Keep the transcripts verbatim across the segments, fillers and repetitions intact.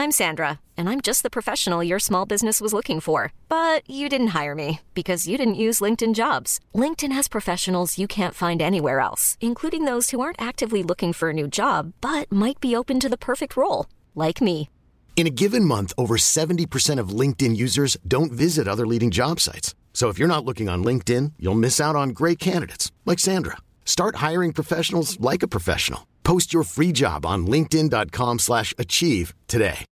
I'm Sandra, and I'm just the professional your small business was looking for. But you didn't hire me because you didn't use LinkedIn Jobs. LinkedIn has professionals you can't find anywhere else, including those who aren't actively looking for a new job, but might be open to the perfect role, like me. In a given month, over seventy percent of LinkedIn users don't visit other leading job sites. So if you're not looking on LinkedIn, you'll miss out on great candidates like Sandra. Start hiring professionals like a professional. Post your free job on linkedin dot com slash achieve today.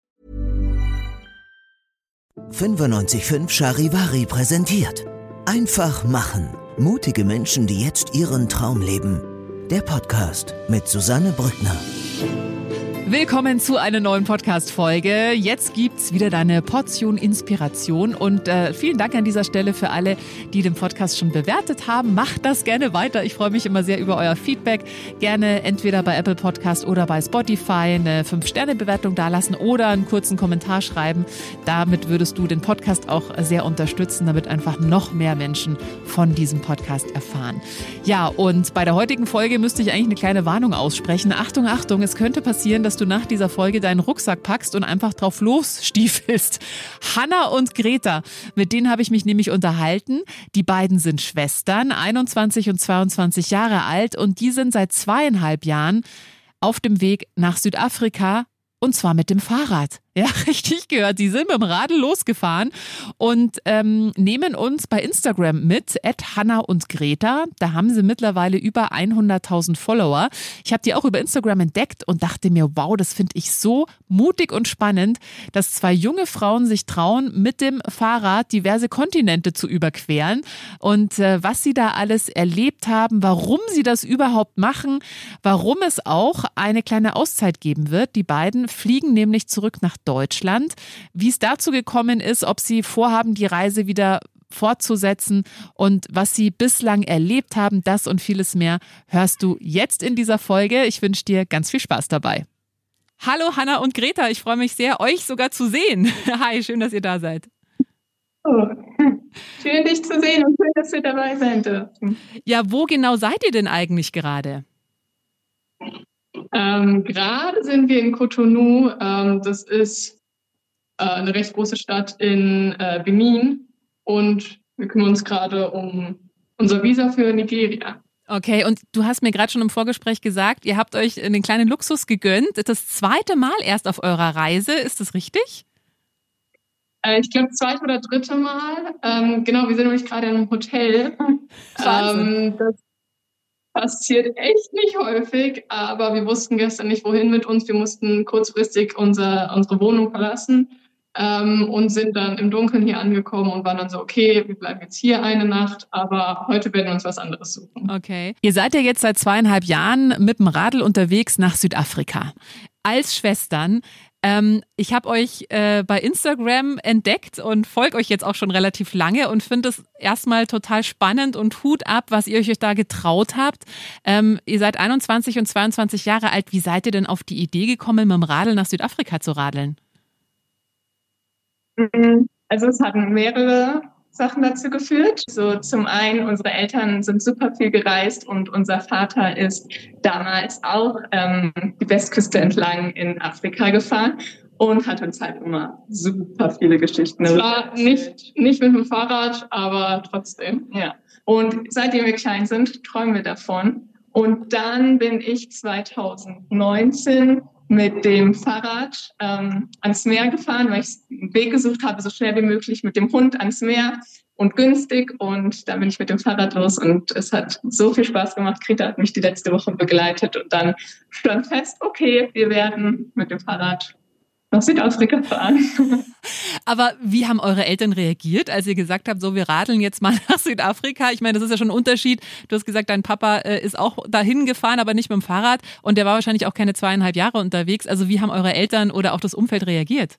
fünfundneunzig Komma fünf Charivari präsentiert. Einfach machen. Mutige Menschen, die jetzt ihren Traum leben. Der Podcast mit Susanne Brückner. Willkommen zu einer neuen Podcast-Folge. Jetzt gibt's wieder deine Portion Inspiration und äh, vielen Dank an dieser Stelle für alle, die den Podcast schon bewertet haben. Macht das gerne weiter. Ich freue mich immer sehr über euer Feedback. Gerne entweder bei Apple Podcast oder bei Spotify eine fünf Sterne Bewertung dalassen oder einen kurzen Kommentar schreiben. Damit würdest du den Podcast auch sehr unterstützen, damit einfach noch mehr Menschen von diesem Podcast erfahren. Ja, und bei der heutigen Folge müsste ich eigentlich eine kleine Warnung aussprechen. Achtung, Achtung, es könnte passieren, dass du nach dieser Folge deinen Rucksack packst und einfach drauf losstiefelst. Hannah und Greta, mit denen habe ich mich nämlich unterhalten. Die beiden sind Schwestern, einundzwanzig und zweiundzwanzig Jahre alt, und die sind seit zweieinhalb Jahren auf dem Weg nach Südafrika, und zwar mit dem Fahrrad. Ja, richtig gehört. Die sind mit dem Radl losgefahren und ähm, nehmen uns bei Instagram mit, at Hannah und Greta. Da haben sie mittlerweile über hunderttausend Follower. Ich habe die auch über Instagram entdeckt und dachte mir, wow, das finde ich so mutig und spannend, dass zwei junge Frauen sich trauen, mit dem Fahrrad diverse Kontinente zu überqueren. Und äh, was sie da alles erlebt haben, warum sie das überhaupt machen, warum es auch eine kleine Auszeit geben wird. Die beiden fliegen nämlich zurück nach Deutschland. Wie es dazu gekommen ist, ob sie vorhaben, die Reise wieder fortzusetzen und was sie bislang erlebt haben, das und vieles mehr hörst du jetzt in dieser Folge. Ich wünsche dir ganz viel Spaß dabei. Hallo Hannah und Greta, ich freue mich sehr, euch sogar zu sehen. Hi, schön, dass ihr da seid. Oh. Schön, dich zu sehen und schön, dass wir dabei sein dürfen. Ja, wo genau seid ihr denn eigentlich gerade? Ähm, gerade sind wir in Cotonou. Ähm, das ist äh, eine recht große Stadt in äh, Benin, und wir kümmern uns gerade um unser Visa für Nigeria. Okay, und du hast mir gerade schon im Vorgespräch gesagt, ihr habt euch einen kleinen Luxus gegönnt. Das zweite Mal erst auf eurer Reise, ist das richtig? Äh, ich glaube, zweite oder dritte Mal. Ähm, genau, wir sind nämlich gerade in einem Hotel. ähm, das passiert echt nicht häufig, aber wir wussten gestern nicht, wohin mit uns. Wir mussten kurzfristig unser, unsere Wohnung verlassen ähm, und sind dann im Dunkeln hier angekommen und waren dann so, okay, wir bleiben jetzt hier eine Nacht, aber heute werden wir uns was anderes suchen. Okay. Ihr seid ja jetzt seit zweieinhalb Jahren mit dem Radl unterwegs nach Südafrika. Als Schwestern. Ähm, ich habe euch äh, bei Instagram entdeckt und folge euch jetzt auch schon relativ lange und finde es erstmal total spannend und Hut ab, was ihr euch da getraut habt. Ähm, ihr seid einundzwanzig und zweiundzwanzig Jahre alt. Wie seid ihr denn auf die Idee gekommen, mit dem Radl nach Südafrika zu radeln? Also es hatten mehrere Sachen dazu geführt. So zum einen, unsere Eltern sind super viel gereist und unser Vater ist damals auch ähm, die Westküste entlang in Afrika gefahren und hat uns halt immer super viele Geschichten. Zwar nicht, nicht mit dem Fahrrad, aber trotzdem, ja. Und seitdem wir klein sind, träumen wir davon. Und dann bin ich zweitausendneunzehn mit dem Fahrrad ähm, ans Meer gefahren, weil ich einen Weg gesucht habe, so schnell wie möglich mit dem Hund ans Meer und günstig. Und dann bin ich mit dem Fahrrad los und es hat so viel Spaß gemacht. Greta hat mich die letzte Woche begleitet und dann stand fest, okay, wir werden mit dem Fahrrad nach Südafrika fahren. Aber wie haben eure Eltern reagiert, als ihr gesagt habt, so wir radeln jetzt mal nach Südafrika? Ich meine, das ist ja schon ein Unterschied. Du hast gesagt, dein Papa äh, ist auch dahin gefahren, aber nicht mit dem Fahrrad, und der war wahrscheinlich auch keine zweieinhalb Jahre unterwegs. Also wie haben eure Eltern oder auch das Umfeld reagiert?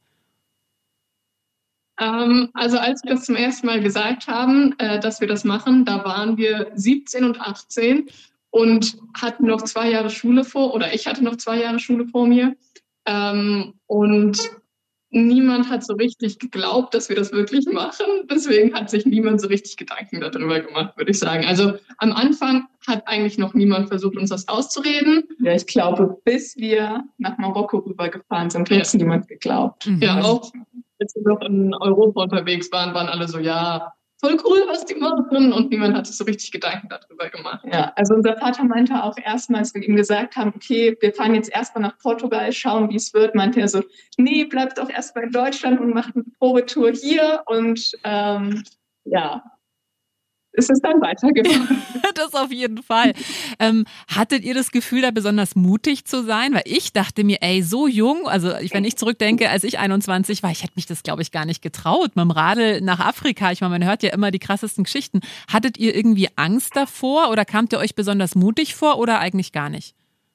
Ähm, also als wir das zum ersten Mal gesagt haben, äh, dass wir das machen, da waren wir siebzehn und achtzehn und hatten noch zwei Jahre Schule vor, oder ich hatte noch zwei Jahre Schule vor mir. Ähm, und niemand hat so richtig geglaubt, dass wir das wirklich machen. Deswegen hat sich niemand so richtig Gedanken darüber gemacht, würde ich sagen. Also am Anfang hat eigentlich noch niemand versucht, uns das auszureden. Ja, ich glaube, bis wir nach Marokko rübergefahren sind, hat es ja. niemand geglaubt. Mhm. Ja, auch als wir noch in Europa unterwegs waren, waren alle so, ja, voll cool, was die machen. Und niemand hat sich so richtig Gedanken darüber gemacht. Ja, also unser Vater meinte auch erstmal, als wir ihm gesagt haben, okay, wir fahren jetzt erstmal nach Portugal, schauen, wie es wird, meinte er so, nee, bleibt doch erstmal in Deutschland und macht eine Probetour hier. Und ähm, ja, ist es dann weitergegangen. Das auf jeden Fall. Ähm, hattet ihr das Gefühl, da besonders mutig zu sein? Weil ich dachte mir, ey, so jung, also wenn ich zurückdenke, als ich einundzwanzig war, ich hätte mich das, glaube ich, gar nicht getraut, mit dem Radl nach Afrika. Ich meine, man hört ja immer die krassesten Geschichten. Hattet ihr irgendwie Angst davor oder kamt ihr euch besonders mutig vor oder eigentlich gar nicht?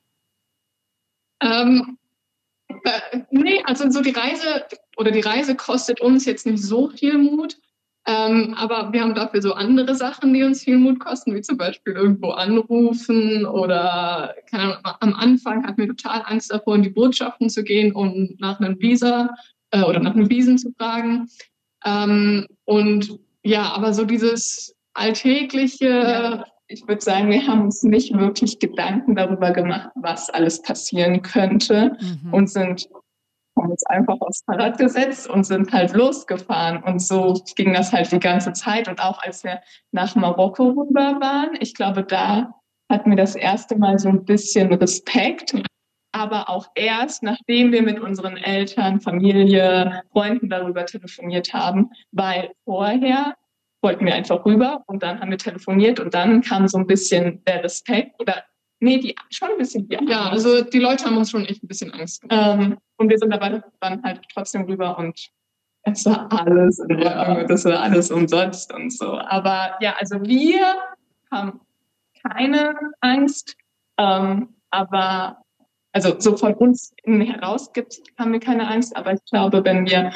Ähm, äh, nee, also so die Reise oder die Reise kostet uns jetzt nicht so viel Mut. Ähm, aber wir haben dafür so andere Sachen, die uns viel Mut kosten, wie zum Beispiel irgendwo anrufen oder keine Ahnung, am Anfang hatten wir total Angst davor, in die Botschaften zu gehen, um nach einem Visa äh, oder nach einem Visen zu fragen. Ähm, und ja, aber so dieses alltägliche, ja. Ich würde sagen, wir haben uns nicht wirklich Gedanken darüber gemacht, was alles passieren könnte mhm. und sind haben uns einfach aufs Fahrrad gesetzt und sind halt losgefahren. Und so ging das halt die ganze Zeit. Und auch als wir nach Marokko rüber waren, ich glaube, da hatten wir das erste Mal so ein bisschen Respekt. Aber auch erst, nachdem wir mit unseren Eltern, Familie, Freunden darüber telefoniert haben. Weil vorher wollten wir einfach rüber und dann haben wir telefoniert und dann kam so ein bisschen der Respekt oder Nee, die, schon ein bisschen die Angst. Ja, also die Leute haben uns schon echt ein bisschen Angst gemacht. Ähm, und wir sind aber dann halt trotzdem rüber und es war alles in Ordnung, das war alles umsonst und so. Aber ja, also wir haben keine Angst, ähm, aber also so von uns heraus gibt, haben wir keine Angst, aber ich glaube, wenn wir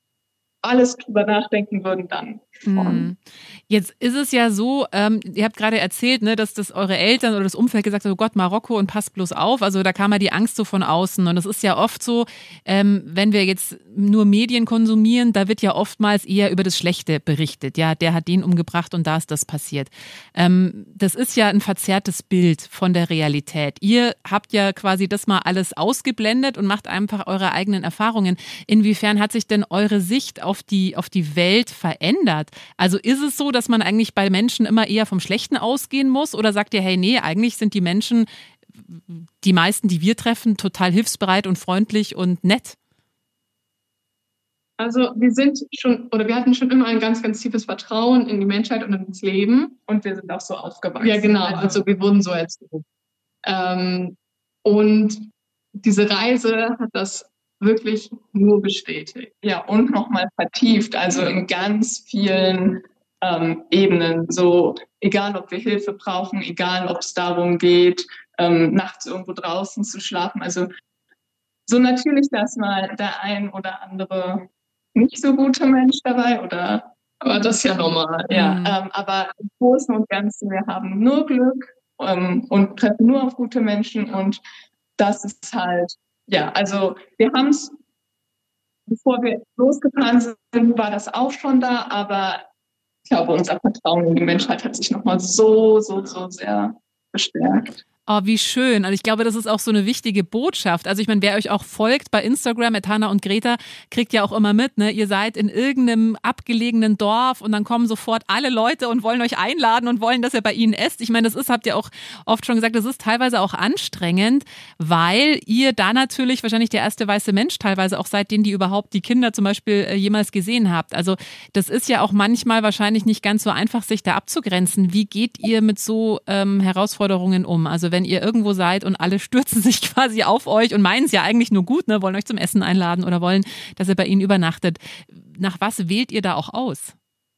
alles drüber nachdenken würden, dann schon. Jetzt ist es ja so, ähm, ihr habt gerade erzählt, ne, dass das eure Eltern oder das Umfeld gesagt hat, oh Gott, Marokko und passt bloß auf. Also da kam ja die Angst so von außen. Und das ist ja oft so, ähm, wenn wir jetzt nur Medien konsumieren, da wird ja oftmals eher über das Schlechte berichtet. Ja, der hat den umgebracht und da ist das passiert. Ähm, das ist ja ein verzerrtes Bild von der Realität. Ihr habt ja quasi das mal alles ausgeblendet und macht einfach eure eigenen Erfahrungen. Inwiefern hat sich denn eure Sicht auf die, auf die Welt verändert? Also ist es so, dass man eigentlich bei Menschen immer eher vom Schlechten ausgehen muss? Oder sagt ihr, hey, nee, eigentlich sind die Menschen, die meisten, die wir treffen, total hilfsbereit und freundlich und nett? Also wir sind schon, oder wir hatten schon immer ein ganz, ganz tiefes Vertrauen in die Menschheit und ins Leben. Und wir sind auch so aufgewachsen. Ja, genau. Also wir wurden so erzogen. Ähm, und diese Reise hat das wirklich nur bestätigt. Ja, und nochmal vertieft, also in ganz vielen ähm, Ebenen. So, egal ob wir Hilfe brauchen, egal ob es darum geht, ähm, nachts irgendwo draußen zu schlafen. Also so natürlich, dass mal der ein oder andere nicht so gute Mensch dabei oder aber das ist ja normal. Ja, mhm. ähm, aber im Großen und Ganzen, wir haben nur Glück ähm, und treffen nur auf gute Menschen und das ist halt Ja, also wir haben es, bevor wir losgefahren sind, war das auch schon da, aber ich glaube, unser Vertrauen in die Menschheit hat sich nochmal so, so, so sehr bestärkt. Oh, wie schön. Und ich glaube, das ist auch so eine wichtige Botschaft. Also ich meine, wer euch auch folgt bei Instagram, at Hannah und Greta, kriegt ja auch immer mit, ne? Ihr seid in irgendeinem abgelegenen Dorf und dann kommen sofort alle Leute und wollen euch einladen und wollen, dass ihr bei ihnen esst. Ich meine, das ist, habt ihr auch oft schon gesagt, das ist teilweise auch anstrengend, weil ihr da natürlich wahrscheinlich der erste weiße Mensch teilweise auch seid, den die überhaupt die Kinder zum Beispiel äh, jemals gesehen habt. Also das ist ja auch manchmal wahrscheinlich nicht ganz so einfach, sich da abzugrenzen. Wie geht ihr mit so ähm, Herausforderungen um? Also wenn ihr irgendwo seid und alle stürzen sich quasi auf euch und meinen es ja eigentlich nur gut, ne, wollen euch zum Essen einladen oder wollen, dass ihr bei ihnen übernachtet. Nach was wählt ihr da auch aus?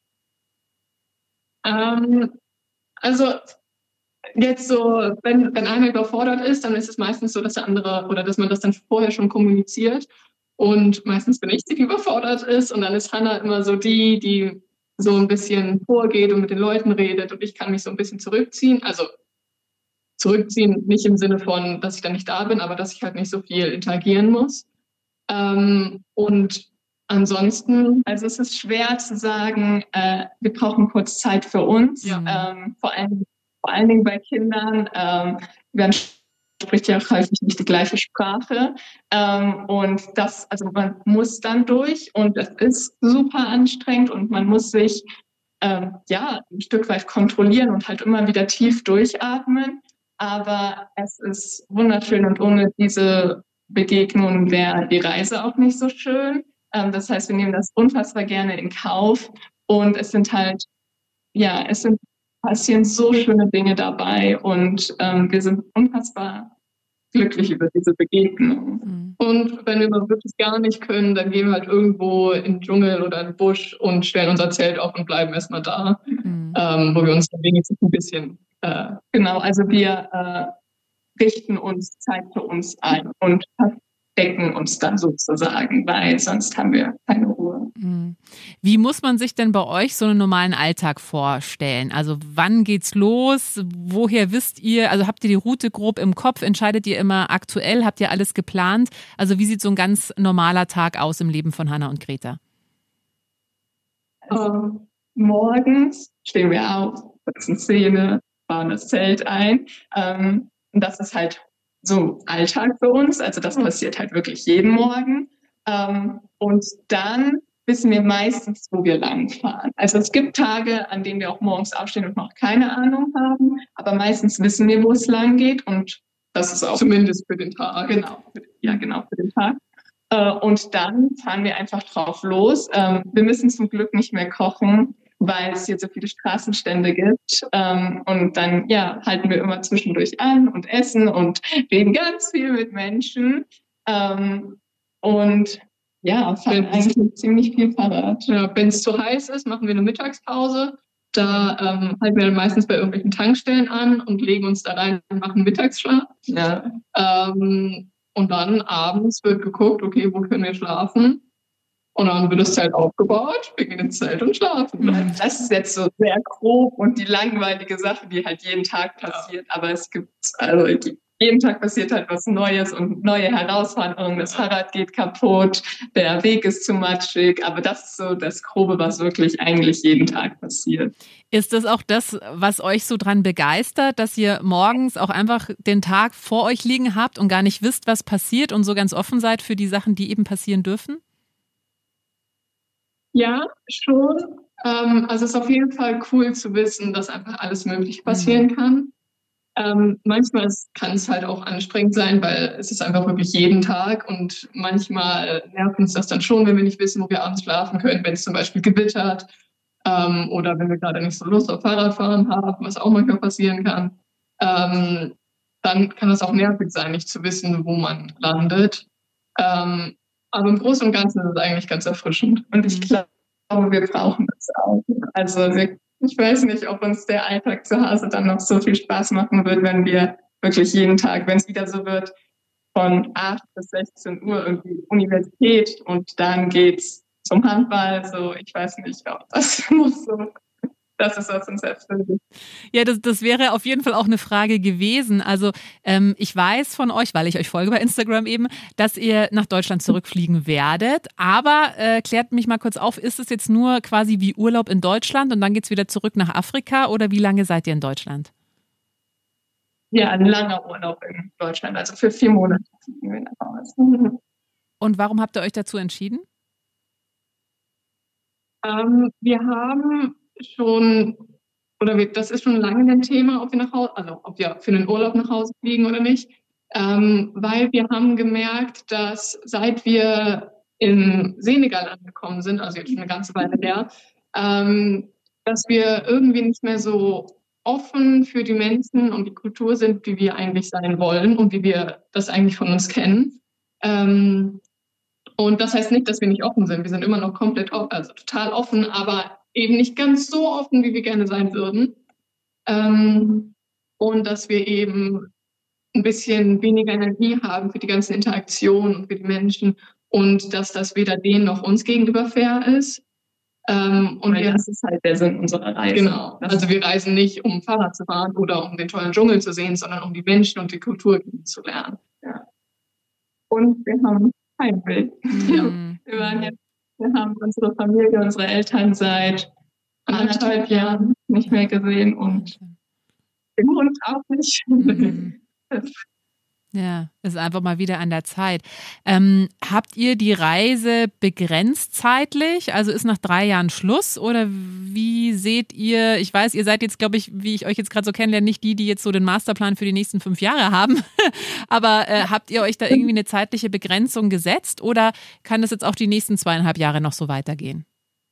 Ähm, also jetzt so, wenn, wenn einer überfordert ist, dann ist es meistens so, dass der andere oder dass man das dann vorher schon kommuniziert und meistens bin ich die, die überfordert ist und dann ist Hannah immer so die, die so ein bisschen vorgeht und mit den Leuten redet und ich kann mich so ein bisschen zurückziehen, also Zurückziehen, nicht im Sinne von, dass ich dann nicht da bin, aber dass ich halt nicht so viel interagieren muss. Ähm, und ansonsten, also es ist schwer zu sagen, äh, wir brauchen kurz Zeit für uns, ja. ähm, vor allem, vor allen Dingen bei Kindern. Ähm, werden spricht ja auch häufig nicht die gleiche Sprache. Ähm, und das, also man muss dann durch und es ist super anstrengend und man muss sich ähm, ja ein Stück weit kontrollieren und halt immer wieder tief durchatmen. Aber es ist wunderschön und ohne diese Begegnung wäre die Reise auch nicht so schön. Ähm, das heißt, wir nehmen das unfassbar gerne in Kauf und es sind halt, ja, es sind passieren so schöne Dinge dabei und ähm, wir sind unfassbar glücklich über diese Begegnung. Mhm. Und wenn wir mal wirklich gar nicht können, dann gehen wir halt irgendwo in den Dschungel oder in den Busch und stellen unser Zelt auf und bleiben erstmal da, mhm. ähm, wo wir uns dann wenigstens ein bisschen... Äh, genau, also wir äh, richten uns Zeit für uns ein und decken uns dann sozusagen, weil sonst haben wir keine Ruhe. Wie muss man sich denn bei euch so einen normalen Alltag vorstellen? Also wann geht's los? Woher wisst ihr? Also habt ihr die Route grob im Kopf? Entscheidet ihr immer aktuell? Habt ihr alles geplant? Also wie sieht so ein ganz normaler Tag aus im Leben von Hannah und Greta? Also, morgens stehen wir auf, putzen Zähne, bauen das Zelt ein. Ähm, und das ist halt so Alltag für uns. Also das passiert halt wirklich jeden Morgen. Ähm, und dann wissen wir meistens, wo wir langfahren. Also es gibt Tage, an denen wir auch morgens aufstehen und noch keine Ahnung haben. Aber meistens wissen wir, wo es lang geht. Und das ist auch zumindest für den Tag. Genau, ja genau, für den Tag. Äh, und dann fahren wir einfach drauf los. Ähm, wir müssen zum Glück nicht mehr kochen, weil es hier so viele Straßenstände gibt. Ähm, und dann, ja, halten wir immer zwischendurch an und essen und reden ganz viel mit Menschen. Ähm, und ja, fahren eigentlich ziemlich viel Fahrrad. Ja, wenn es zu heiß ist, machen wir eine Mittagspause. Da ähm, halten wir dann meistens bei irgendwelchen Tankstellen an und legen uns da rein und machen Mittagsschlaf. Ja. Ähm, und dann abends wird geguckt, okay, wo können wir schlafen? Und dann wird das Zelt aufgebaut, wir gehen ins Zelt und schlafen. Das ist jetzt so sehr grob und die langweilige Sache, die halt jeden Tag passiert. Ja. Aber es gibt, also jeden Tag passiert halt was Neues und neue Herausforderungen. Das Fahrrad geht kaputt, der Weg ist zu matschig. Aber das ist so das Grobe, was wirklich eigentlich jeden Tag passiert. Ist das auch das, was euch so dran begeistert, dass ihr morgens auch einfach den Tag vor euch liegen habt und gar nicht wisst, was passiert und so ganz offen seid für die Sachen, die eben passieren dürfen? Ja, schon. Ähm, also es ist auf jeden Fall cool zu wissen, dass einfach alles Mögliche passieren mhm. kann. Ähm, manchmal ist, kann es halt auch anstrengend sein, weil es ist einfach wirklich jeden Tag und manchmal nervt uns das dann schon, wenn wir nicht wissen, wo wir abends schlafen können, wenn es zum Beispiel gewittert ähm, oder wenn wir gerade nicht so Lust auf Fahrradfahren haben, was auch manchmal passieren kann. Ähm, dann kann das auch nervig sein, nicht zu wissen, wo man landet. Ähm, Aber im Großen und Ganzen ist es eigentlich ganz erfrischend. Und ich glaube, wir brauchen das auch. Also wir, ich weiß nicht, ob uns der Alltag zu Hause dann noch so viel Spaß machen wird, wenn wir wirklich jeden Tag, wenn es wieder so wird, von acht bis sechzehn Uhr irgendwie Universität und dann geht's zum Handball. So, ich weiß nicht, ob das muss so. Das ist, was uns erfüllt. Ja, das, das wäre auf jeden Fall auch eine Frage gewesen. Also ähm, ich weiß von euch, weil ich euch folge bei Instagram eben, dass ihr nach Deutschland zurückfliegen werdet. Aber äh, klärt mich mal kurz auf, ist es jetzt nur quasi wie Urlaub in Deutschland und dann geht's wieder zurück nach Afrika oder wie lange seid ihr in Deutschland? Ja, ein langer Urlaub in Deutschland. Also für vier Monate fliegen wir nach Hause. Und warum habt ihr euch dazu entschieden? Ähm, wir haben schon, oder wir, das ist schon lange ein Thema, ob wir nach Hause, also ob wir für den Urlaub nach Hause fliegen oder nicht, ähm, weil wir haben gemerkt, dass seit wir in Senegal angekommen sind, also jetzt schon eine ganze Weile her, ähm, dass wir irgendwie nicht mehr so offen für die Menschen und die Kultur sind, wie wir eigentlich sein wollen und wie wir das eigentlich von uns kennen. Ähm, und das heißt nicht, dass wir nicht offen sind. Wir sind immer noch komplett offen, also total offen, aber eben nicht ganz so offen, wie wir gerne sein würden. Ähm, und dass wir eben ein bisschen weniger Energie haben für die ganzen Interaktionen und für die Menschen und dass das weder denen noch uns gegenüber fair ist. Ähm, und wir, das ist halt der Sinn unserer Reise. Genau. Also wir reisen nicht, um Fahrrad zu fahren oder um den tollen Dschungel zu sehen, sondern um die Menschen und die Kultur kennenzulernen. Ja. Und wir haben Heimweh. Mhm. Wir waren jetzt, wir haben unsere Familie, unsere Eltern seit anderthalb Jahren nicht mehr gesehen und den Hund auch nicht. Mhm. Ja, ist einfach mal wieder an der Zeit. Ähm, habt ihr die Reise begrenzt zeitlich? Also ist nach drei Jahren Schluss oder wie seht ihr, ich weiß, ihr seid jetzt, glaube ich, wie ich euch jetzt gerade so kennenlerne, nicht die, die jetzt so den Masterplan für die nächsten fünf Jahre haben, aber äh, habt ihr euch da irgendwie eine zeitliche Begrenzung gesetzt oder kann das jetzt auch die nächsten zweieinhalb Jahre noch so weitergehen?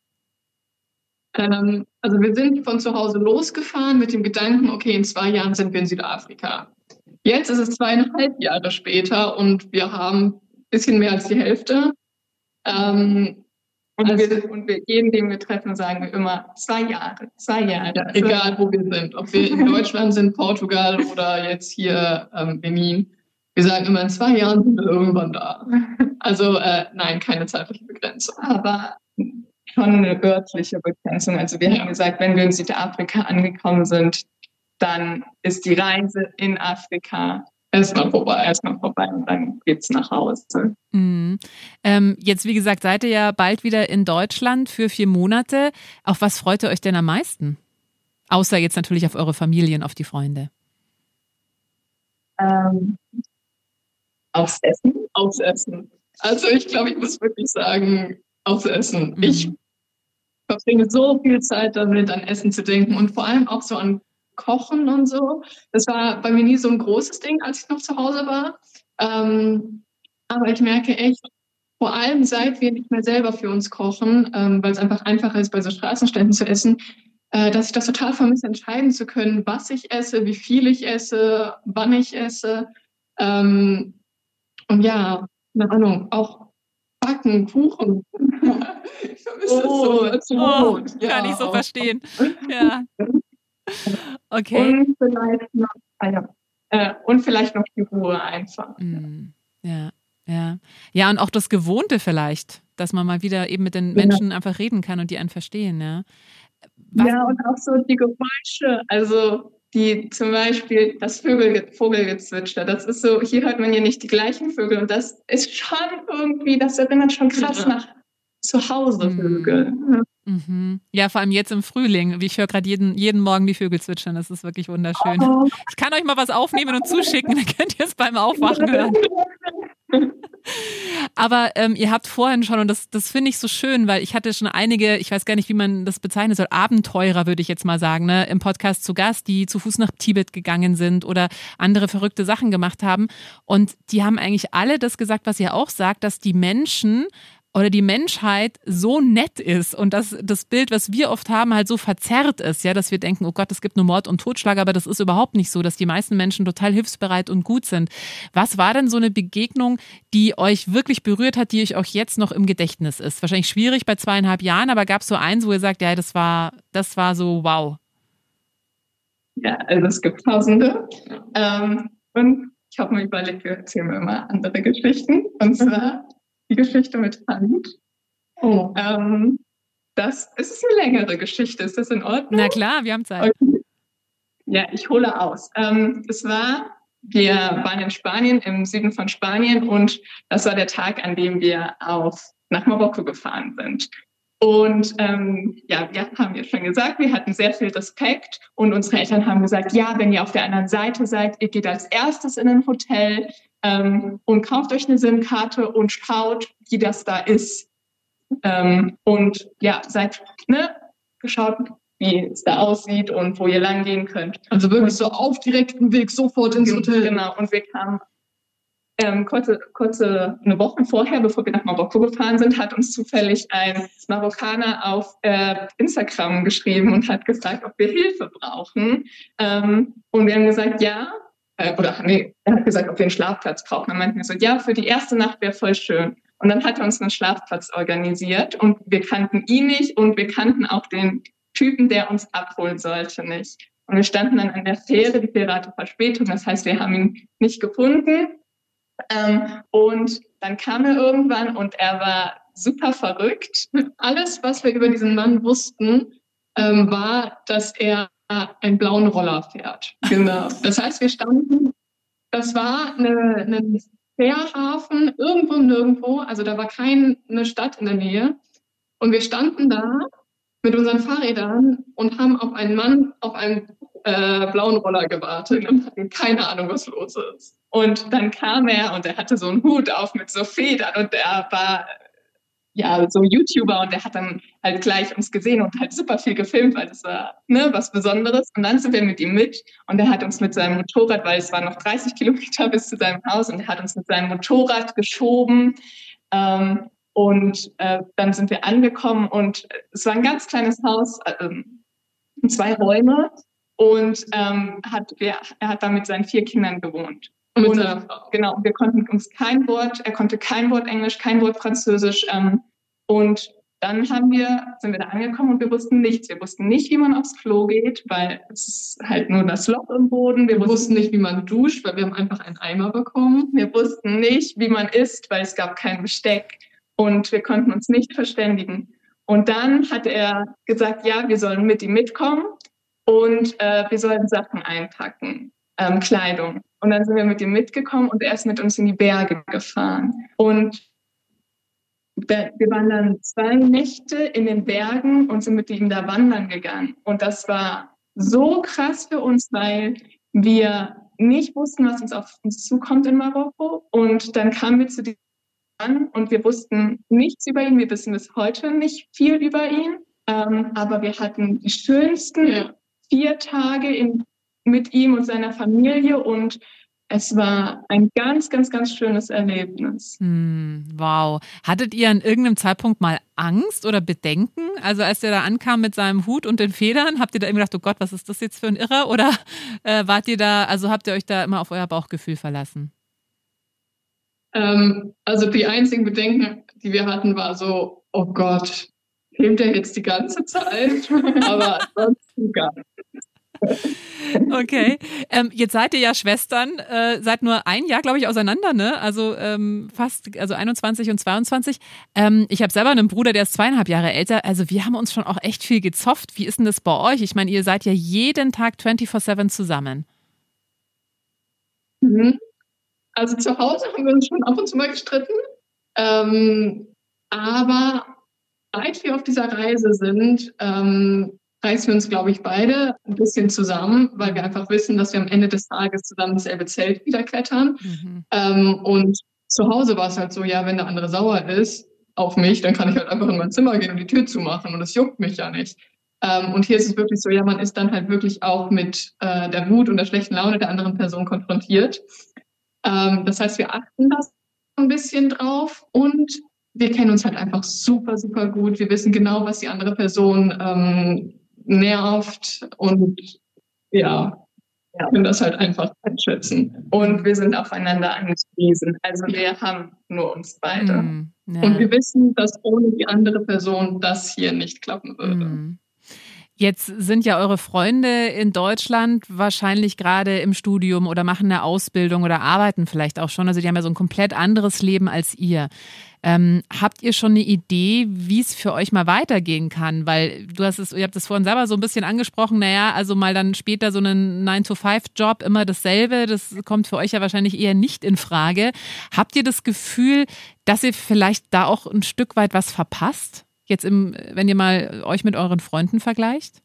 Ähm, also wir sind von zu Hause losgefahren mit dem Gedanken, okay, in zwei Jahren sind wir in Südafrika. Jetzt ist es zweieinhalb Jahre später und wir haben ein bisschen mehr als die Hälfte. Ähm, und, also, wir, und wir, jeden, den wir treffen, sagen wir immer zwei Jahre, zwei Jahre. Ja, egal, wo wir sind. Ob wir in Deutschland sind, Portugal oder jetzt hier ähm, Benin. Wir sagen immer, in zwei Jahren sind wir irgendwann da. Also äh, nein, keine zeitliche Begrenzung. Aber schon eine örtliche Begrenzung. Also wir ja. haben gesagt, wenn wir in Südafrika angekommen sind, dann ist die Reise in Afrika erstmal vorbei, erstmal vorbei und dann geht's nach Hause. Mhm. Ähm, jetzt, wie gesagt, seid ihr ja bald wieder in Deutschland für vier Monate. Auf was freut ihr euch denn am meisten? Außer jetzt natürlich auf eure Familien, auf die Freunde. Ähm, aufs Essen. Aufs Essen. Also ich glaube, ich muss wirklich sagen, aufs Essen. Mhm. Ich verbringe so viel Zeit damit, an Essen zu denken und vor allem auch so an Kochen und so. Das war bei mir nie so ein großes Ding, als ich noch zu Hause war. Ähm, aber ich merke echt, vor allem seit wir nicht mehr selber für uns kochen, ähm, weil es einfach einfacher ist, bei so Straßenständen zu essen, äh, dass ich das total vermisse, entscheiden zu können, was ich esse, wie viel ich esse, wann ich esse. Ähm, und ja, keine Ahnung, auch Backen, Kuchen. Ich vermisse oh, das so. Oh, ja, kann ich so auch verstehen. Ja. Okay. Und vielleicht noch, ah ja, äh, und vielleicht noch die Ruhe einfach. Mm, ja, ja. Ja, und auch das Gewohnte vielleicht, dass man mal wieder eben mit den Menschen ja. einfach reden kann und die einen verstehen. Ja, Was? Ja, und auch so die Geräusche, also die zum Beispiel das Vögel, Vogelgezwitscher, das ist so, hier hört man ja nicht die gleichen Vögel und das ist schon irgendwie, das erinnert schon krass ja. nach Zuhause Vögel. Mhm. Mhm. Ja, vor allem jetzt im Frühling. Ich höre gerade jeden, jeden Morgen die Vögel zwitschern. Das ist wirklich wunderschön. Oh. Ich kann euch mal was aufnehmen und zuschicken, dann könnt ihr es beim Aufwachen hören. Aber ähm, ihr habt vorhin schon, und das, das finde ich so schön, weil ich hatte schon einige, ich weiß gar nicht, wie man das bezeichnen soll, Abenteurer, würde ich jetzt mal sagen, ne, im Podcast zu Gast, die zu Fuß nach Tibet gegangen sind oder andere verrückte Sachen gemacht haben. Und die haben eigentlich alle das gesagt, was ihr auch sagt, dass die Menschen oder die Menschheit so nett ist und dass das Bild, was wir oft haben, halt so verzerrt ist, ja, dass wir denken, oh Gott, es gibt nur Mord und Totschlag, aber das ist überhaupt nicht so, dass die meisten Menschen total hilfsbereit und gut sind. Was war denn so eine Begegnung, die euch wirklich berührt hat, die euch auch jetzt noch im Gedächtnis ist? Wahrscheinlich schwierig bei zweieinhalb Jahren, aber gab es so eins, wo ihr sagt, ja, das war, das war so wow. Ja, also es gibt Tausende. Ähm, und ich habe mir überlegt, wir erzählen immer andere Geschichten. Und zwar die Geschichte mit Hand. Oh. Ähm, das ist eine längere Geschichte. Ist das in Ordnung? Na klar, wir haben Zeit. Okay. Ja, ich hole aus. Ähm, es war, wir waren in Spanien, im Süden von Spanien, und das war der Tag, an dem wir auf, nach Marokko gefahren sind. Und ähm, ja, wir haben ja schon gesagt, wir hatten sehr viel Respekt und unsere Eltern haben gesagt, ja, wenn ihr auf der anderen Seite seid, ihr geht als erstes in ein Hotel ähm, und kauft euch eine SIM-Karte und schaut, wie das da ist. Ähm, und ja, seid ne, geschaut, wie es da aussieht und wo ihr lang gehen könnt. Also wirklich so auf direktem Weg sofort ins Hotel. Genau, und wir kamen Ähm, kurze, kurze eine Woche vorher, bevor wir nach Marokko gefahren sind, hat uns zufällig ein Marokkaner auf äh, Instagram geschrieben und hat gefragt, ob wir Hilfe brauchen. Ähm, und wir haben gesagt, ja. Äh, oder nee, er hat gesagt, ob wir einen Schlafplatz brauchen. Dann meinten wir so, ja, für die erste Nacht wäre voll schön. Und dann hat er uns einen Schlafplatz organisiert und wir kannten ihn nicht und wir kannten auch den Typen, der uns abholen sollte, nicht. Und wir standen dann an der Fähre, die Fähre hatte Verspätung, das heißt, wir haben ihn nicht gefunden. Ähm, und dann kam er irgendwann und er war super verrückt. Alles, was wir über diesen Mann wussten, ähm, war, dass er einen blauen Roller fährt. Genau. Das heißt, wir standen, das war eine, eine Fährhafen, irgendwo nirgendwo, also da war keine Stadt in der Nähe. Und wir standen da mit unseren Fahrrädern und haben auf einen Mann auf einem äh, blauen Roller gewartet und hatten keine Ahnung, was los ist. Und dann kam er und er hatte so einen Hut auf mit so Federn und er war ja so YouTuber und der hat dann halt gleich uns gesehen und halt super viel gefilmt, weil das war ne, was Besonderes. Und dann sind wir mit ihm mit und er hat uns mit seinem Motorrad, weil es waren noch dreißig Kilometer bis zu seinem Haus, und er hat uns mit seinem Motorrad geschoben. Ähm, und äh, dann sind wir angekommen und es war ein ganz kleines Haus, äh, zwei Räume, und ähm, hat, wir, er hat da mit seinen vier Kindern gewohnt. Und, und genau, wir konnten uns kein Wort, er konnte kein Wort Englisch, kein Wort Französisch. Ähm, und dann haben wir, sind wir da angekommen und wir wussten nichts. Wir wussten nicht, wie man aufs Klo geht, weil es ist halt nur das Loch im Boden. Wir, wir wussten nicht, wie man duscht, weil wir haben einfach einen Eimer bekommen. Wir wussten nicht, wie man isst, weil es gab kein Besteck. Und wir konnten uns nicht verständigen. Und dann hat er gesagt, ja, wir sollen mit ihm mitkommen und äh, wir sollen Sachen einpacken, ähm, Kleidung. Und dann sind wir mit ihm mitgekommen und er ist mit uns in die Berge gefahren. Und wir waren dann zwei Nächte in den Bergen und sind mit ihm da wandern gegangen. Und das war so krass für uns, weil wir nicht wussten, was uns auf uns zukommt in Marokko. Und dann kamen wir zu diesem Mann und wir wussten nichts über ihn. Wir wissen bis heute nicht viel über ihn. Ähm, aber wir hatten die schönsten ja. vier Tage in mit ihm und seiner Familie und es war ein ganz, ganz, ganz schönes Erlebnis. Hm, wow. Hattet ihr an irgendeinem Zeitpunkt mal Angst oder Bedenken? Also als der da ankam mit seinem Hut und den Federn, habt ihr da irgendwie gedacht, oh Gott, was ist das jetzt für ein Irrer? Oder äh, wart ihr da, also habt ihr euch da immer auf euer Bauchgefühl verlassen? Ähm, also die einzigen Bedenken, die wir hatten, war so, oh Gott, filmt er jetzt die ganze Zeit? Aber ansonsten gar nicht. Okay, ähm, jetzt seid ihr ja Schwestern, äh, seid nur ein Jahr, glaube ich, auseinander, ne? Also ähm, fast, also einundzwanzig und zweiundzwanzig. Ähm, ich habe selber einen Bruder, der ist zweieinhalb Jahre älter. Also wir haben uns schon auch echt viel gezofft. Wie ist denn das bei euch? Ich meine, ihr seid ja jeden Tag vierundzwanzig sieben zusammen. Mhm. Also zu Hause haben wir uns schon ab und zu mal gestritten. Ähm, aber seit wir auf dieser Reise sind, ähm, reißen wir uns, glaube ich, beide ein bisschen zusammen, weil wir einfach wissen, dass wir am Ende des Tages zusammen dasselbe Zelt wieder klettern. Mhm. Ähm, und zu Hause war es halt so, ja, wenn der andere sauer ist auf mich, dann kann ich halt einfach in mein Zimmer gehen und die Tür zumachen und das juckt mich ja nicht. Ähm, und hier ist es wirklich so, ja, man ist dann halt wirklich auch mit äh, der Wut und der schlechten Laune der anderen Person konfrontiert. Ähm, das heißt, wir achten da ein bisschen drauf und wir kennen uns halt einfach super, super gut. Wir wissen genau, was die andere Person ähm, nervt und ja, ja, können das halt einfach einschätzen. Und wir sind aufeinander angewiesen. Also wir haben nur uns beide. Mm, ja. Und wir wissen, dass ohne die andere Person das hier nicht klappen würde. Mm. Jetzt sind ja eure Freunde in Deutschland wahrscheinlich gerade im Studium oder machen eine Ausbildung oder arbeiten vielleicht auch schon. Also die haben ja so ein komplett anderes Leben als ihr. Ähm, habt ihr schon eine Idee, wie es für euch mal weitergehen kann? Weil du hast es, ihr habt es vorhin selber so ein bisschen angesprochen, naja, also mal dann später so einen nine to five Job, immer dasselbe, das kommt für euch ja wahrscheinlich eher nicht in Frage. Habt ihr das Gefühl, dass ihr vielleicht da auch ein Stück weit was verpasst? Jetzt, im, wenn ihr mal euch mit euren Freunden vergleicht?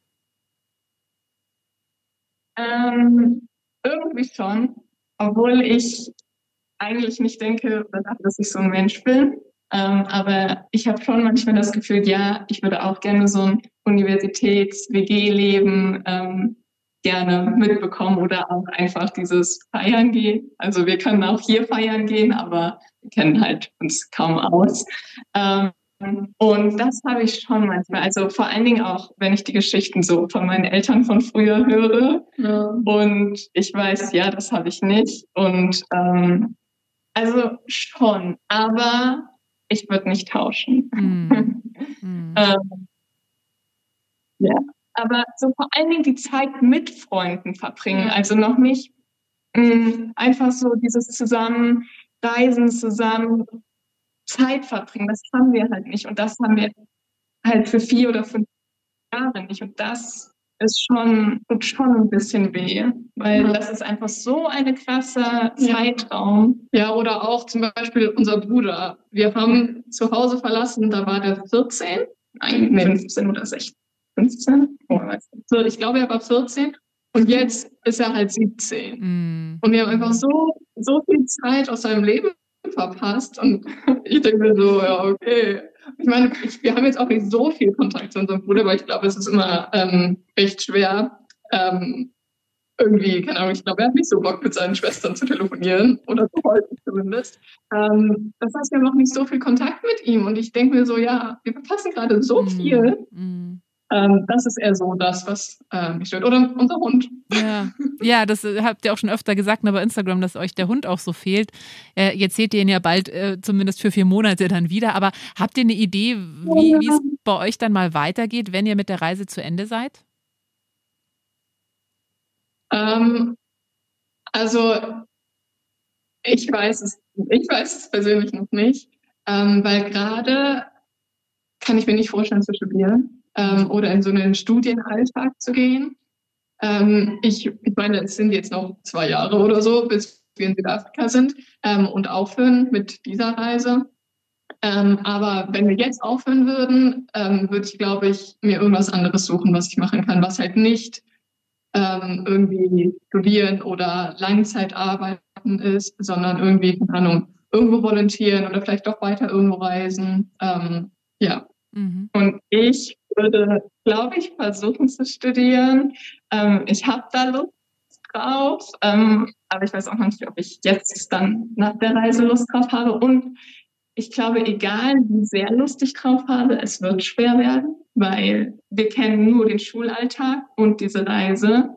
Ähm, irgendwie schon, obwohl ich eigentlich nicht denke, dass ich so ein Mensch bin. Ähm, aber ich habe schon manchmal das Gefühl, ja, ich würde auch gerne so ein Universitäts-W G-Leben ähm, gerne mitbekommen oder auch einfach dieses Feiern gehen. Also wir können auch hier feiern gehen, aber wir kennen halt uns kaum aus. Ähm, Und das habe ich schon manchmal. Also vor allen Dingen auch, wenn ich die Geschichten so von meinen Eltern von früher höre. Ja. Und ich weiß, ja, das habe ich nicht. Und ähm, also schon, aber ich würde nicht tauschen. Mm. Mm. ähm, ja, aber so vor allen Dingen die Zeit mit Freunden verbringen. Also noch nicht mh, einfach so dieses zusammen Reisen, zusammen Zeit verbringen, das haben wir halt nicht. Und das haben wir halt für vier oder fünf Jahre nicht. Und das ist schon, tut schon ein bisschen weh, weil ja. das ist einfach so ein krasser Zeitraum. Ja, oder auch zum Beispiel unser Bruder. Wir haben zu Hause verlassen, da war der vierzehn. Nein, nee, fünfzehn oder sechzehn. fünfzehn? Oh, so, ich glaube, er war vierzehn und jetzt ist er halt siebzehn. Mm. Und wir haben einfach so, so viel Zeit aus seinem Leben verpasst und ich denke mir so, ja, okay. Ich meine, ich, wir haben jetzt auch nicht so viel Kontakt zu unserem Bruder, weil ich glaube, es ist immer ähm, recht schwer, ähm, irgendwie, keine Ahnung, ich glaube, er hat nicht so Bock, mit seinen Schwestern zu telefonieren oder so häufig zumindest. Ähm, das heißt, wir haben noch nicht so viel Kontakt mit ihm und ich denke mir so, ja, wir verpassen gerade so mm. viel. Mm. Ähm, das ist eher so das, was äh, mich stört. Oder unser Hund. Ja. ja, das habt ihr auch schon öfter gesagt bei Instagram, dass euch der Hund auch so fehlt. Äh, jetzt seht ihr ihn ja bald äh, zumindest für vier Monate dann wieder. Aber habt ihr eine Idee, wie ja. es bei euch dann mal weitergeht, wenn ihr mit der Reise zu Ende seid? Ähm, also ich weiß es, ich weiß es persönlich noch nicht, ähm, weil gerade kann ich mir nicht vorstellen zu studieren. Ähm, oder in so einen Studienalltag zu gehen. Ähm, ich, ich meine, es sind jetzt noch zwei Jahre oder so, bis wir in Südafrika sind ähm, und aufhören mit dieser Reise. Ähm, aber wenn wir jetzt aufhören würden, ähm, würde ich, glaube ich, mir irgendwas anderes suchen, was ich machen kann, was halt nicht ähm, irgendwie studieren oder Langzeitarbeiten ist, sondern irgendwie, keine Ahnung, irgendwo volontieren oder vielleicht doch weiter irgendwo reisen. Ähm, ja. Mhm. Und ich würde, glaube ich, versuchen zu studieren. Ähm, ich habe da Lust drauf, ähm, aber ich weiß auch noch nicht, ob ich jetzt dann nach der Reise Lust drauf habe. Und ich glaube, egal wie sehr Lust ich drauf habe, es wird schwer werden, weil wir kennen nur den Schulalltag und diese Reise.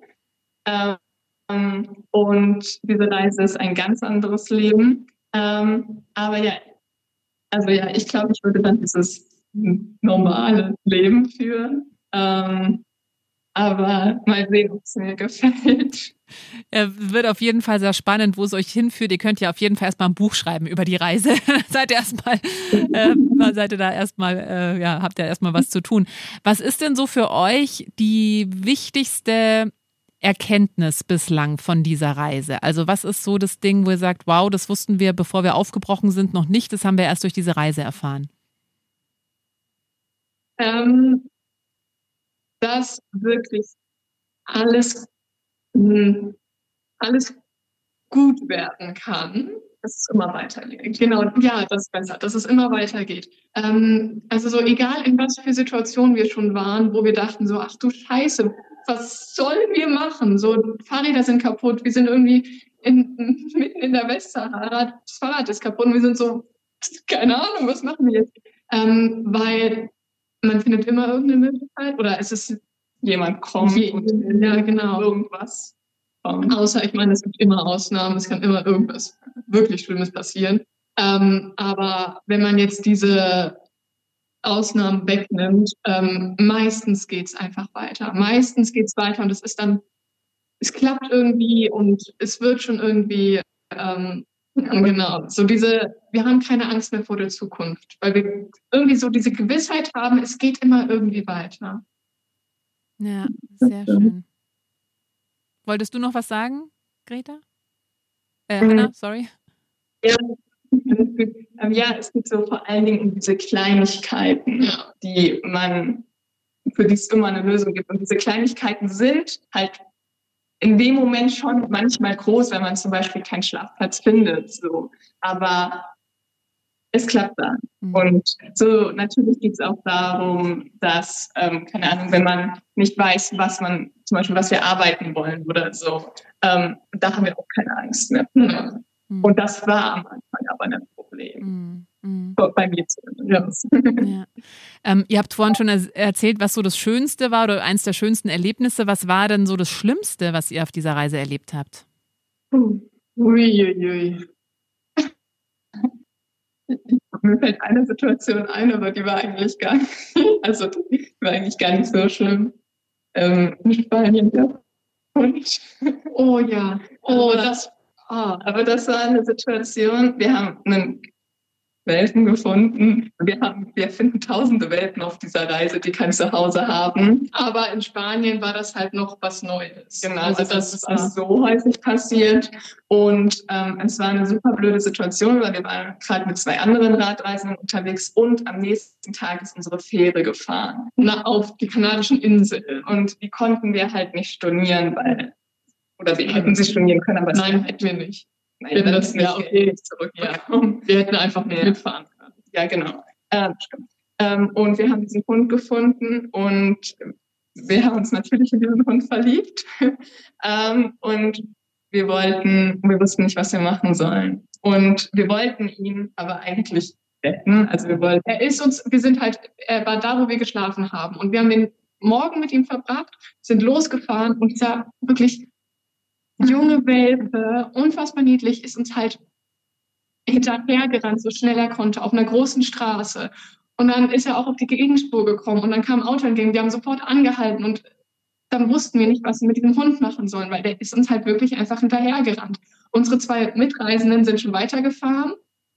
Ähm, und diese Reise ist ein ganz anderes Leben. Ähm, aber ja, also ja, ich glaube, ich würde dann dieses normale Leben führen. Ähm, aber mal sehen, ob es mir gefällt. Ja, wird auf jeden Fall sehr spannend, wo es euch hinführt. Ihr könnt ja auf jeden Fall erstmal ein Buch schreiben über die Reise. seid ihr erstmal, äh, seid ihr da erstmal, äh, ja, habt ihr erstmal was zu tun. Was ist denn so für euch die wichtigste Erkenntnis bislang von dieser Reise? Also was ist so das Ding, wo ihr sagt, wow, das wussten wir, bevor wir aufgebrochen sind, noch nicht, das haben wir erst durch diese Reise erfahren? Ähm, dass wirklich alles, mh, alles gut werden kann, dass es immer weitergeht. Genau, ja, das ist besser, dass es immer weitergeht. Ähm, also so egal, in was für Situationen wir schon waren, wo wir dachten so, ach du Scheiße, was sollen wir machen? So, Fahrräder sind kaputt, wir sind irgendwie in, mitten in der Westsahara, das Fahrrad ist kaputt und wir sind so, keine Ahnung, was machen wir jetzt? Ähm, weil man findet immer irgendeine Möglichkeit oder es ist jemand kommt je, und ja, genau. irgendwas kommt. Außer, ich meine, es gibt immer Ausnahmen, es kann immer irgendwas wirklich Schlimmes passieren. Ähm, aber wenn man jetzt diese Ausnahmen wegnimmt, ähm, meistens geht's einfach weiter. Meistens geht's weiter und es ist dann, es klappt irgendwie und es wird schon irgendwie ähm, genau, so diese, wir haben keine Angst mehr vor der Zukunft, weil wir irgendwie so diese Gewissheit haben, es geht immer irgendwie weiter. Ja, sehr schön. Wolltest du noch was sagen, Greta? Äh, mhm. Hannah, sorry. Ja. ja, es geht so vor allen Dingen um diese Kleinigkeiten, ja. die man, für die es immer eine Lösung gibt. Und diese Kleinigkeiten sind halt in dem Moment schon manchmal groß, wenn man zum Beispiel keinen Schlafplatz findet. So. Aber es klappt dann. Mhm. Und so natürlich geht es auch darum, dass, ähm, keine Ahnung, wenn man nicht weiß, was man, zum Beispiel, was wir arbeiten wollen oder so, ähm, da haben wir auch keine Angst mehr. Mhm. Und das war am Anfang aber ein Problem. Mhm. Bei mir zumindest. Ja. Ähm, ihr habt vorhin schon er- erzählt, was so das Schönste war oder eins der schönsten Erlebnisse. Was war denn so das Schlimmste, was ihr auf dieser Reise erlebt habt? Uiuiui. Mir fällt eine Situation ein, aber die war eigentlich gar nicht, also die war eigentlich gar nicht so schlimm. Ähm, in Spanien, ja. Und, oh ja, oh, das, ah, aber das war eine Situation, wir haben einen, Welpen gefunden. Wir haben, wir finden tausende Welpen auf dieser Reise, die kein Zuhause haben. Aber in Spanien war das halt noch was Neues. Genau, also das ist nicht so häufig passiert. Und ähm, es war eine super blöde Situation, weil wir waren gerade mit zwei anderen Radreisenden unterwegs und am nächsten Tag ist unsere Fähre gefahren. Na, auf die kanadischen Inseln. Und die konnten wir halt nicht stornieren, weil, oder wir hätten sie stornieren können, aber nein, hätten wir nicht. Nein, wir hätten das nicht, ja, okay. zurückbekommen. Ja. Wir hätten einfach nicht ja. mitfahren können. Ja, genau. Ähm, stimmt. Ähm, und wir haben diesen Hund gefunden und wir haben uns natürlich in diesen Hund verliebt. ähm, und wir wollten, wir wussten nicht, was wir machen sollen. Und wir wollten ihn aber eigentlich retten. Also wir wollten. Er ist uns, wir sind halt, er war da, wo wir geschlafen haben. Und wir haben den Morgen mit ihm verbracht, sind losgefahren und dieser wirklich junge Welpe, unfassbar niedlich, ist uns halt hinterhergerannt, so schnell er konnte, auf einer großen Straße. Und dann ist er auch auf die Gegenspur gekommen und dann kam ein Auto entgegen. Wir haben sofort angehalten und dann wussten wir nicht, was wir mit diesem Hund machen sollen, weil der ist uns halt wirklich einfach hinterhergerannt. Unsere zwei Mitreisenden sind schon weitergefahren,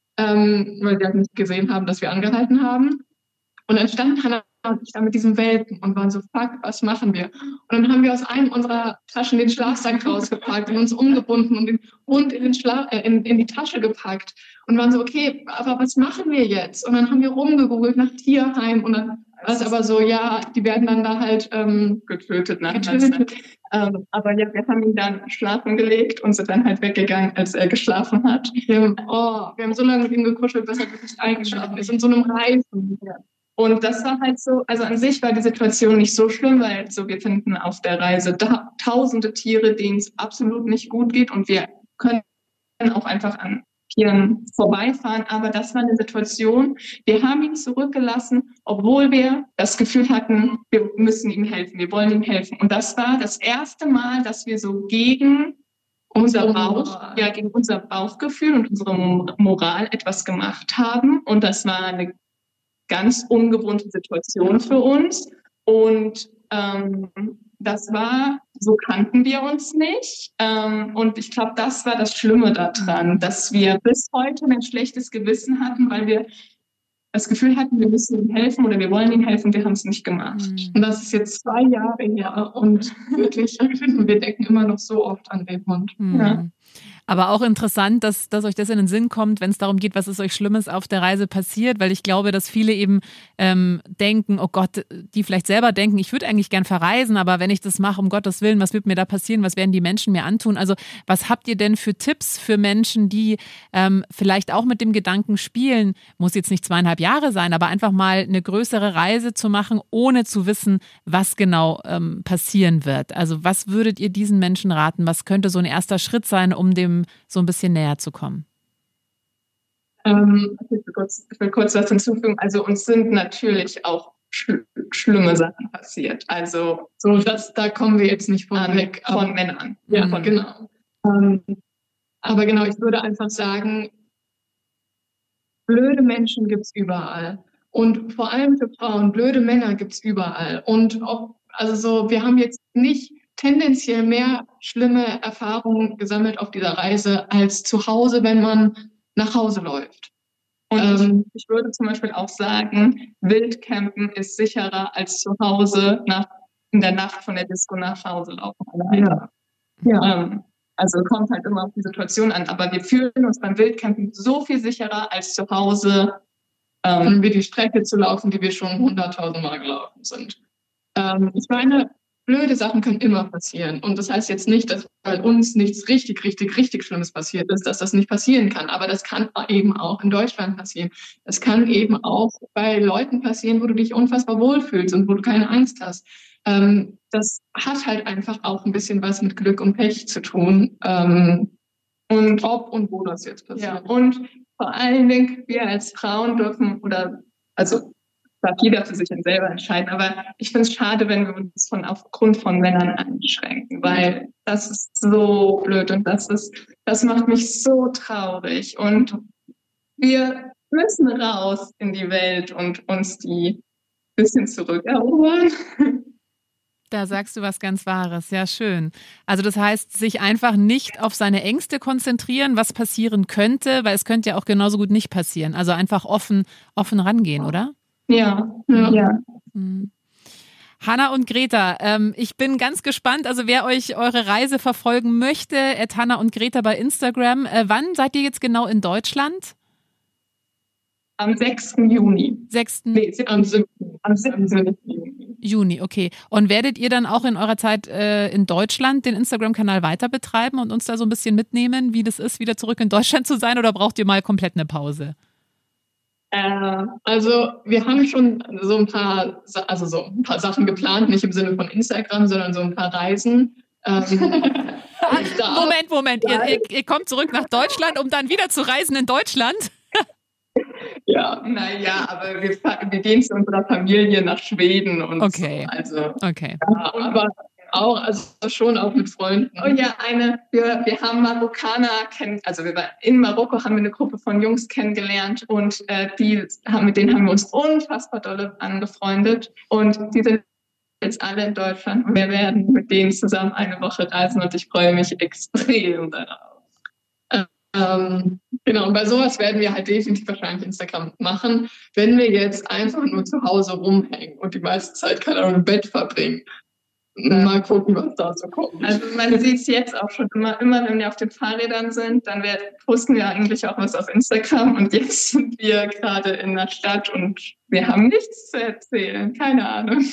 ähm, weil wir halt nicht gesehen haben, dass wir angehalten haben. Und dann stand Hannah und ich da mit diesem Welpen und waren so, fuck, was machen wir? Und dann haben wir aus einem unserer Taschen den Schlafsack rausgepackt und uns umgebunden und den Hund in, den Schla- äh, in, in die Tasche gepackt und waren so, okay, aber was machen wir jetzt? Und dann haben wir rumgegoogelt nach Tierheim und dann war es aber so, ja, die werden dann da halt ähm, getötet. Nach getötet. Ähm, aber ja, wir haben ihn dann schlafen gelegt und sind dann halt weggegangen, als er geschlafen hat. Wir haben, oh, wir haben so lange mit ihm gekuschelt, bis er wirklich eingeschlafen ist, in so einem Reifen. Ja. Und das war halt so, also an sich war die Situation nicht so schlimm, weil so wir finden auf der Reise da, tausende Tiere, denen es absolut nicht gut geht und wir können auch einfach an Tieren vorbeifahren. Aber das war eine Situation, wir haben ihn zurückgelassen, obwohl wir das Gefühl hatten, wir müssen ihm helfen, wir wollen ihm helfen. Und das war das erste Mal, dass wir so gegen unser Bauch, ja, gegen unser Bauchgefühl und unsere Moral etwas gemacht haben. Und das war eine ganz ungewohnte Situation für uns. Und ähm, das war, so kannten wir uns nicht. Ähm, und ich glaube, das war das Schlimme daran, dass wir bis heute ein schlechtes Gewissen hatten, weil wir das Gefühl hatten, wir müssen ihm helfen oder wir wollen ihm helfen, wir haben es nicht gemacht. Und das ist jetzt zwei Jahre her und wirklich, wir denken immer noch so oft an den Hund. Mhm. Ja. Aber auch interessant, dass, dass euch das in den Sinn kommt, wenn es darum geht, was ist euch Schlimmes auf der Reise passiert, weil ich glaube, dass viele eben ähm, denken, oh Gott, die vielleicht selber denken, ich würde eigentlich gern verreisen, aber wenn ich das mache, um Gottes Willen, was wird mir da passieren, was werden die Menschen mir antun? Also was habt ihr denn für Tipps für Menschen, die ähm, vielleicht auch mit dem Gedanken spielen, muss jetzt nicht zweieinhalb Jahre sein, aber einfach mal eine größere Reise zu machen, ohne zu wissen, was genau ähm, passieren wird? Also was würdet ihr diesen Menschen raten? Was könnte so ein erster Schritt sein, um dem so ein bisschen näher zu kommen? Ähm, ich, will kurz, ich will kurz was hinzufügen. Also uns sind natürlich auch schl- schlimme Sachen passiert. Also so, das, da kommen wir jetzt nicht von an, weg. Von aber, Männern. Ja, von, genau. Ähm, aber genau, ich würde einfach sagen, blöde Menschen gibt es überall. Und vor allem für Frauen, blöde Männer gibt es überall. Und ob, also so, wir haben jetzt nicht tendenziell mehr schlimme Erfahrungen gesammelt auf dieser Reise als zu Hause, wenn man nach Hause läuft. Und ähm, ich, ich würde zum Beispiel auch sagen, Wildcampen ist sicherer als zu Hause nach, in der Nacht von der Disco nach Hause laufen. Ja. Ja. Ähm, also kommt halt immer auf die Situation an. Aber wir fühlen uns beim Wildcampen so viel sicherer als zu Hause. Ähm, um wir die Strecke zu laufen, die wir schon hunderttausend Mal gelaufen sind. Ähm, ich meine, blöde Sachen können immer passieren. Und das heißt jetzt nicht, dass bei uns nichts richtig, richtig, richtig Schlimmes passiert ist, dass das nicht passieren kann. Aber das kann eben auch in Deutschland passieren. Das kann eben auch bei Leuten passieren, wo du dich unfassbar wohlfühlst und wo du keine Angst hast. Ähm, das hat halt einfach auch ein bisschen was mit Glück und Pech zu tun. Ähm, und ob und wo das jetzt passiert. Ja, und vor allen Dingen, wir als Frauen dürfen, oder also darf jeder für sich selber entscheiden. Aber ich finde es schade, wenn wir uns von aufgrund von Männern einschränken, weil das ist so blöd und das ist, das macht mich so traurig. Und wir müssen raus in die Welt und uns die ein bisschen zurückerobern. Da sagst du was ganz Wahres, ja schön. Also das heißt, sich einfach nicht auf seine Ängste konzentrieren, was passieren könnte, weil es könnte ja auch genauso gut nicht passieren. Also einfach offen, offen rangehen, oder? Ja, ja. ja. Hm. Hannah und Greta, ähm, ich bin ganz gespannt, also wer euch eure Reise verfolgen möchte, at Hannah und Greta bei Instagram. Äh, wann seid ihr jetzt genau in Deutschland? Am sechsten Juni. sechsten Nee, am siebten Am siebten Juni, okay. Und werdet ihr dann auch in eurer Zeit äh, in Deutschland den Instagram-Kanal weiter betreiben und uns da so ein bisschen mitnehmen, wie das ist, wieder zurück in Deutschland zu sein, oder braucht ihr mal komplett eine Pause? Äh, also wir haben schon so ein paar, also so ein paar Sachen geplant, nicht im Sinne von Instagram, sondern so ein paar Reisen. Ähm, Moment, Moment, ihr, ihr, ihr kommt zurück nach Deutschland, um dann wieder zu reisen in Deutschland? Ja, naja, aber wir, wir gehen zu unserer Familie nach Schweden und okay. so. Also, okay. Ja, aber auch, also schon auch mit Freunden. Oh ja, eine, wir, wir haben Marokkaner kennen, also wir waren in Marokko, haben wir eine Gruppe von Jungs kennengelernt und äh, die haben, mit denen haben wir uns unfassbar dolle angefreundet und die sind jetzt alle in Deutschland und wir werden mit denen zusammen eine Woche reisen und ich freue mich extrem darauf. Ähm, genau, und bei sowas werden wir halt definitiv wahrscheinlich Instagram machen. Wenn wir jetzt einfach nur zu Hause rumhängen und die meiste Zeit, keine Ahnung, im Bett verbringen, mal gucken, was da so kommt. Also man sieht es jetzt auch schon immer, immer wenn wir auf den Fahrrädern sind, dann wir, posten wir eigentlich auch was auf Instagram und jetzt sind wir gerade in der Stadt und wir haben nichts zu erzählen, keine Ahnung.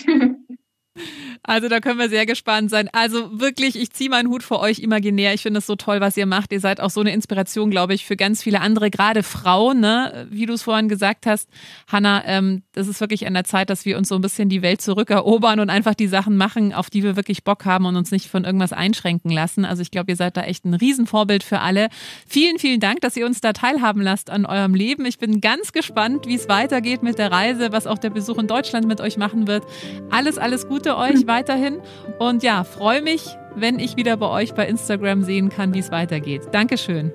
Also da können wir sehr gespannt sein. Also wirklich, ich ziehe meinen Hut vor euch imaginär. Ich finde es so toll, was ihr macht. Ihr seid auch so eine Inspiration, glaube ich, für ganz viele andere, gerade Frauen, ne? Wie du es vorhin gesagt hast, Hannah, ähm, das ist wirklich an der Zeit, dass wir uns so ein bisschen die Welt zurückerobern und einfach die Sachen machen, auf die wir wirklich Bock haben und uns nicht von irgendwas einschränken lassen. Also ich glaube, ihr seid da echt ein Riesenvorbild für alle. Vielen, vielen Dank, dass ihr uns da teilhaben lasst an eurem Leben. Ich bin ganz gespannt, wie es weitergeht mit der Reise, was auch der Besuch in Deutschland mit euch machen wird. Alles, alles Gute euch weiterhin und ja, freue mich, wenn ich wieder bei euch bei Instagram sehen kann, wie es weitergeht. Dankeschön.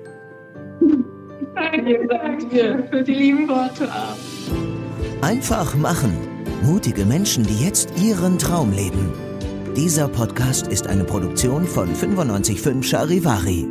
Danke, danke für die lieben Worte. Einfach machen. Mutige Menschen, die jetzt ihren Traum leben. Dieser Podcast ist eine Produktion von fünfundneunzig Komma fünf Charivari.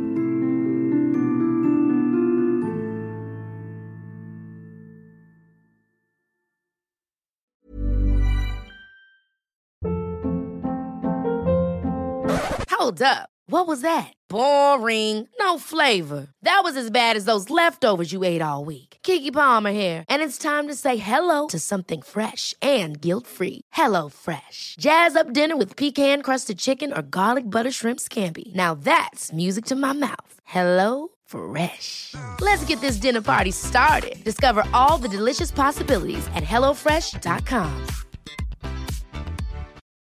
Hold up. What was that? Boring. No flavor. That was as bad as those leftovers you ate all week. Keke Palmer here, and it's time to say hello to something fresh and guilt-free. Hello Fresh. Jazz up dinner with pecan-crusted chicken or garlic butter shrimp scampi. Now that's music to my mouth. Hello Fresh. Let's get this dinner party started. Discover all the delicious possibilities at hello fresh dot com.